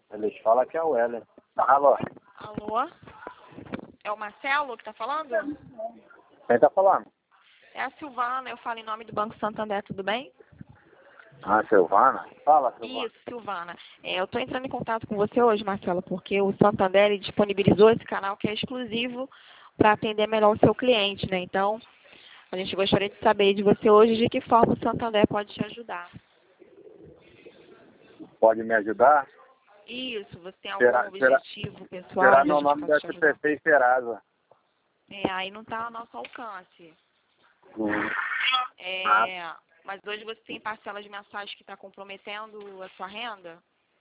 Eles falam que é o Heller. Alô? Alô? É o Marcelo que tá falando? Quem tá falando? É a Silvana, eu falo em nome do Banco Santander, tudo bem? Ah, Silvana? Fala, Silvana. Isso, Silvana. Eu tô entrando em contato com você hoje, Marcelo, porque o Santander ele disponibilizou esse canal que é exclusivo para atender melhor o seu cliente, né? Então, a gente gostaria de saber de você hoje de que forma o Santander pode te ajudar. Pode me ajudar? Isso, você tem algum Será objetivo pessoal será que a meu gente nome possa do te ajudar? SPC Serasa. Aí não tá ao nosso alcance. Hum. Mas hoje você tem parcelas mensais que está comprometendo a sua renda?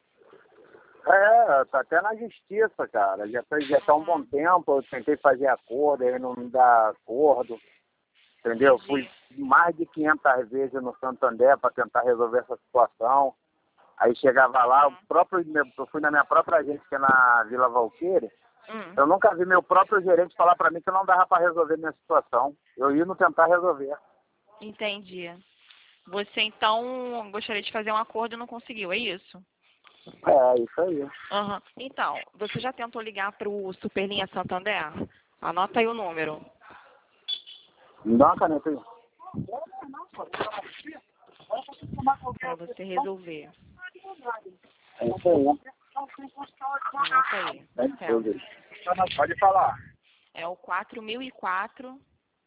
Tá até na justiça, cara. Já tá há um bom tempo. Eu tentei fazer acordo, aí não me dá acordo. Entendeu? Entendi. Fui mais de 500 vezes no Santander para tentar resolver essa situação. Aí chegava lá, eu fui na minha própria agência, que é na Vila Valqueire. Eu nunca vi meu próprio gerente falar para mim que não dava para resolver minha situação. Eu ia não tentar resolver. Entendi. Você então gostaria de fazer um acordo e não conseguiu, é isso? É, isso aí. Uhum. Então, você já tentou ligar para o Superlinha Santander? Anota aí o número. Me dá uma caneta aí. Para você resolver. É isso aí. Anota aí, Marcelo. Pode falar. É o 4004.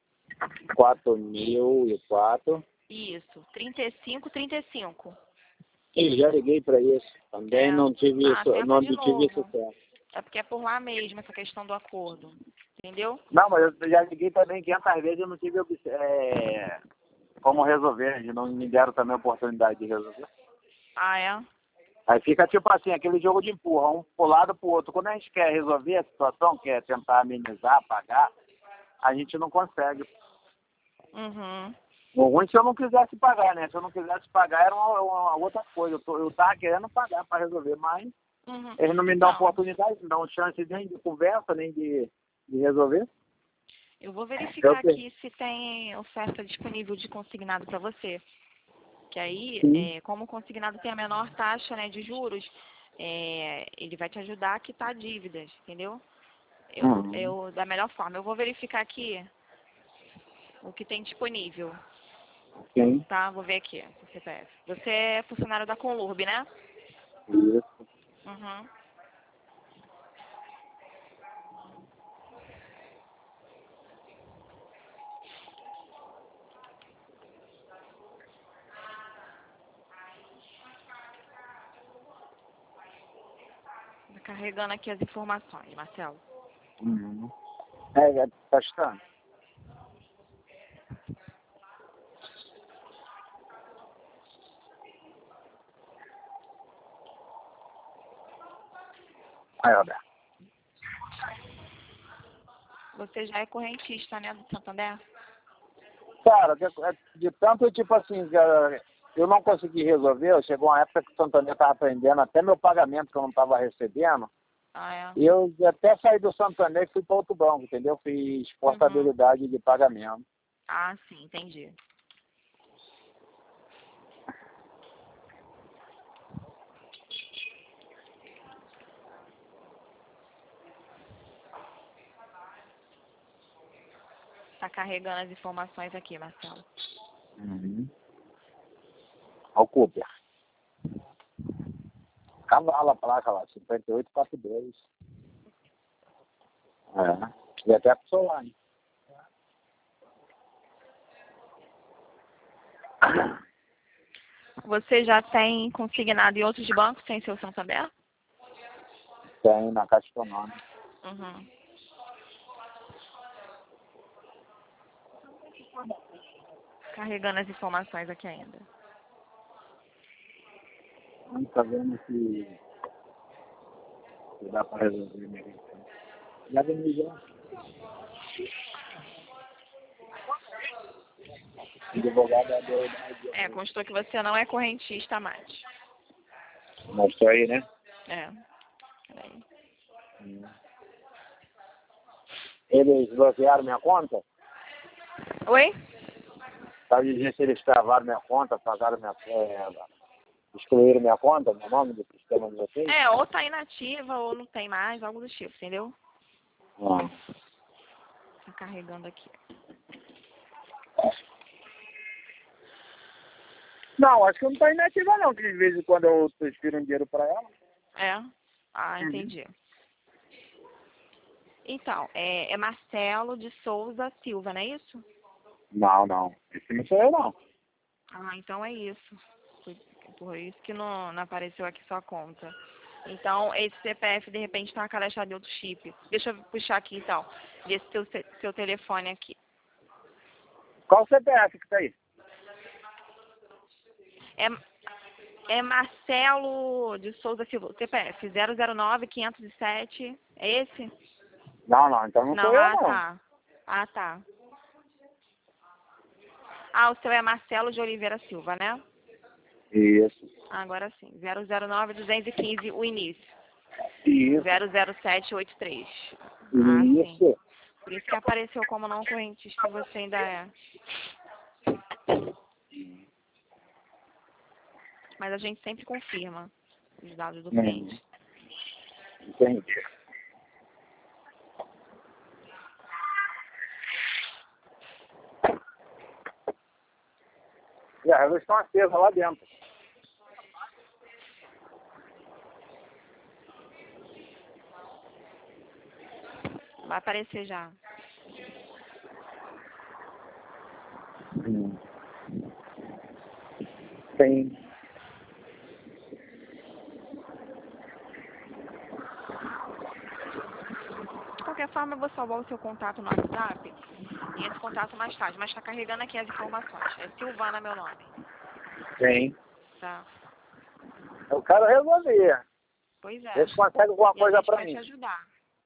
4004. Isso, 3535. Eu já liguei para isso. Também não tive tenta de tive novo. sucesso. É porque é por lá mesmo essa questão do acordo. Entendeu? Não, mas eu já liguei também 500 vezes e eu não tive como resolver. Eles não me deram também a oportunidade de resolver. Ah, é? Aí fica tipo assim, aquele jogo de empurra, um pro lado pro outro. Quando a gente quer resolver a situação, quer tentar amenizar, pagar, a gente não consegue. Uhum. O ruim se eu não quisesse pagar, né? Se eu não quisesse pagar era uma outra coisa. Eu tava querendo pagar para resolver, mas eles não me dão Então, oportunidade, não dão chance nem de conversa, nem de resolver. eu vou verificar aqui se tem oferta disponível de consignado para você. Que aí, como o consignado tem a menor taxa, né, de juros, ele vai te ajudar a quitar dívidas, entendeu? Da melhor forma. Eu vou verificar aqui o que tem disponível. Sim. Tá? Vou ver aqui o CPF. Você é funcionário da Conlurb, né? Isso. Uhum. Tá carregando aqui as informações, Marcelo. Tá estranho. Aí, Roberto. Você já é correntista, né, do Santander? Cara, de tanto, tipo assim, eu não consegui resolver, chegou uma época que o Santander estava prendendo até meu pagamento que eu não estava recebendo, Ah, é? e eu até saí do Santander e fui para outro banco, entendeu? Fiz portabilidade de pagamento. Ah, sim, entendi. Tá carregando as informações aqui, Marcelo. Ao Cooper. Cavala a placa lá, 5842. E até pro celular, hein? Você já tem consignado em outros bancos sem ser o Santander? Tem na Caixa Econômica. Uhum. Carregando as informações aqui ainda. Não tá vendo se dá para resolver mesmo. Já vem já. Advogado da verdade. Constou que você não é correntista mais. Mostrou aí, né? Peraí. Eles bloquearam minha conta? Oi? Tá dizendo se eles travaram minha conta, pagaram minha excluíram minha conta, meu nome do sistema de vocês? Ou tá inativa ou não tem mais, algo do tipo, entendeu? Tá carregando aqui. Não, acho que não tá inativa não, que de vez em quando eu transfiro um dinheiro pra ela. Entendi. Então, é Marcelo de Souza Silva, não é isso? Não. Esse não sou eu, não. Então é isso. Por isso que não apareceu aqui sua conta. Então, esse CPF, de repente, está cadastrar de outro chip. Deixa eu puxar aqui, então. Ver seu telefone aqui. Qual o CPF que tá aí? É Marcelo de Souza Silva, CPF 009-507. É esse? Não, então não sou eu, não. Tá. O seu é Marcelo de Oliveira Silva, né? Isso. Agora sim. 009-215, o início. Isso. 00783. Isso. Sim. Por isso que apareceu como não correntista, você ainda é. Mas a gente sempre confirma os dados do cliente. Entendi. Elas estão acesas lá dentro. Vai aparecer já. Tem. De qualquer forma, eu vou salvar o seu contato no WhatsApp e esse contato mais tarde. Mas está carregando aqui as informações. É Silvana meu nome. Tem. Tá. Eu quero resolver. Pois é. Eles conseguem alguma coisa pra mim. A gente vai te ajudar.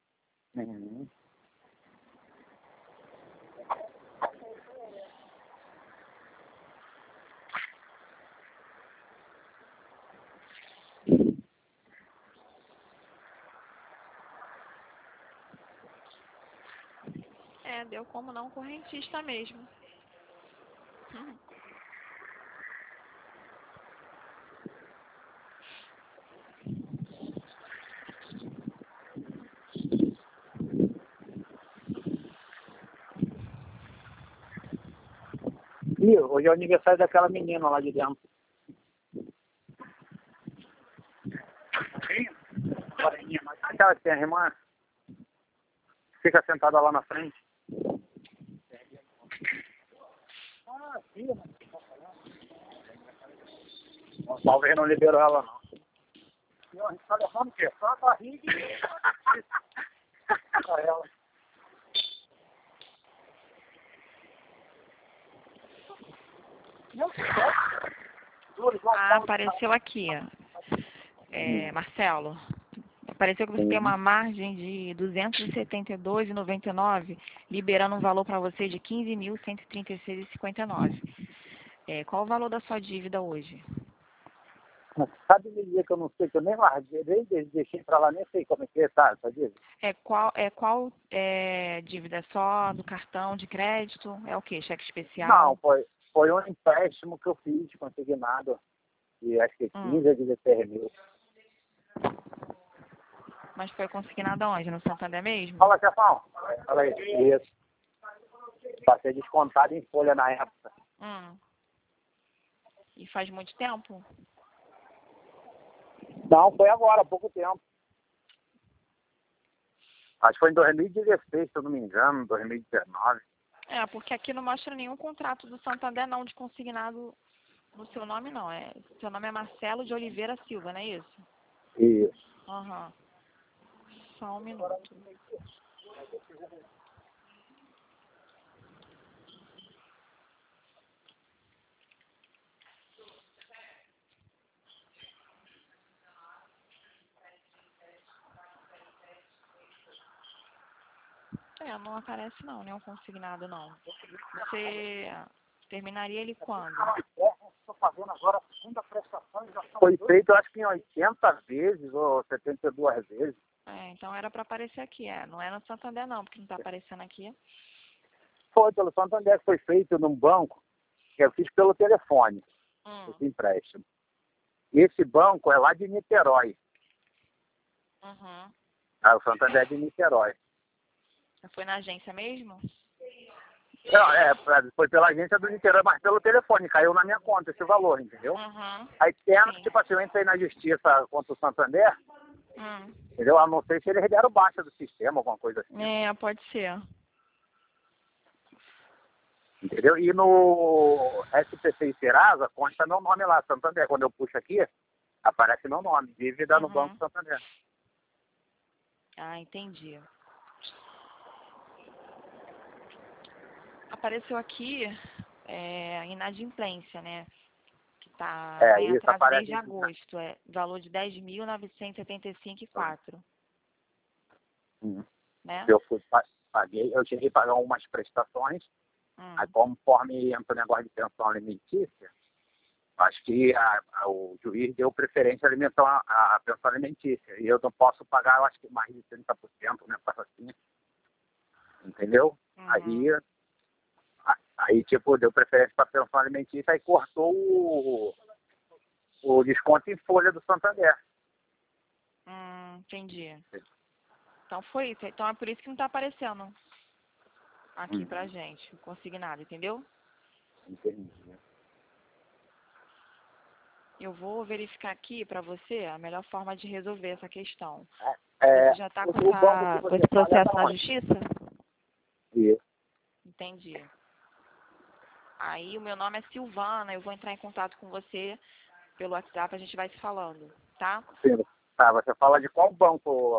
Deu como não correntista mesmo. Ih, hoje é o aniversário daquela menina lá de dentro. Sim? Aquela que tem a irmã? Fica sentada lá na frente. Sim. Talvez não liberou ela, não. A gente tá levando o quê? Só a barriga e... pra ela. Apareceu aqui, Marcelo. Apareceu que você tem uma margem de R$ 272,99, liberando um valor para você de R$ 15.136,59. Qual o valor da sua dívida hoje? Sabe me dizer que eu não sei, que eu nem larguei, deixei pra lá, nem sei como é que tá essa dívida? Qual dívida? É só do cartão de crédito? É o quê? Cheque especial? Não, foi um empréstimo que eu fiz, consignado, e acho que 15 a 16 mil. Mas foi consignado aonde? No Santander mesmo? Fala, chefão. Fala aí. Isso. Passei descontado em folha na época. E faz muito tempo? Não, foi agora, há pouco tempo. Acho que foi em 2016, se eu não me engano, 2019. Porque aqui não mostra nenhum contrato do Santander, não, de consignado no seu nome, não. Seu nome é Marcelo de Oliveira Silva, não é isso? Isso. Só um minuto. Não aparece não, nenhum consignado não. Você terminaria ele quando? Estou fazendo agora a segunda prestação. Foi feito, acho que em 80 vezes ou 72 vezes. Então era para aparecer aqui, não é no Santander não, porque não está aparecendo aqui. Foi pelo Santander, que foi feito num banco, que eu fiz pelo telefone, esse empréstimo. Esse banco é lá de Niterói. Uhum. O Santander é de Niterói. Foi na agência mesmo? Não, foi pela agência do Niterói, mas pelo telefone. Caiu na minha conta esse valor, entendeu? Uhum. Aí, tipo assim, eu entrei na justiça contra o Santander, entendeu? Eu não sei se eles deram baixa do sistema, alguma coisa assim. Pode ser. Entendeu? E no SPC e Serasa consta meu nome lá, Santander. Quando eu puxo aqui, aparece meu nome, dívida no Banco Santander. Ah, entendi. Apareceu aqui inadimplência, né? Que tá em atraso desde agosto. Valor de 10.975,04. Né? Eu paguei, eu cheguei a pagar umas prestações, aí conforme entra o negócio de pensão alimentícia, acho que o juiz deu preferência à pensão alimentícia. E eu não posso pagar, eu acho que mais de 30%, né? Assim, entendeu? Aí, tipo, deu preferência para a pensão alimentícia e cortou o desconto em folha do Santander. Entendi. Então foi isso. Então é por isso que não está aparecendo aqui pra gente, o consignado, entendeu? Entendi. Eu vou verificar aqui para você a melhor forma de resolver essa questão. Você já está com esse processo na justiça? Isso. Entendi. Aí o meu nome é Silvana, eu vou entrar em contato com você pelo WhatsApp, a gente vai se falando, tá? Sim. Tá, você fala de qual banco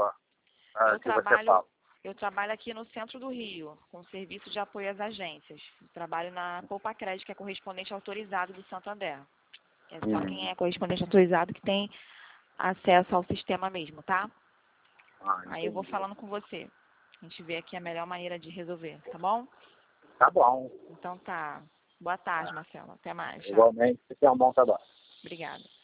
eu trabalho aqui no centro do Rio, com serviço de apoio às agências. Eu trabalho na Poupa Crédito, que é correspondente autorizado do Santander. É só quem é correspondente autorizado que tem acesso ao sistema mesmo, tá? Aí eu vou falando com você. A gente vê aqui a melhor maneira de resolver, tá bom? Tá bom. Então tá. Boa tarde, Marcelo. Até mais. Igualmente, você é um bom trabalho. Obrigada.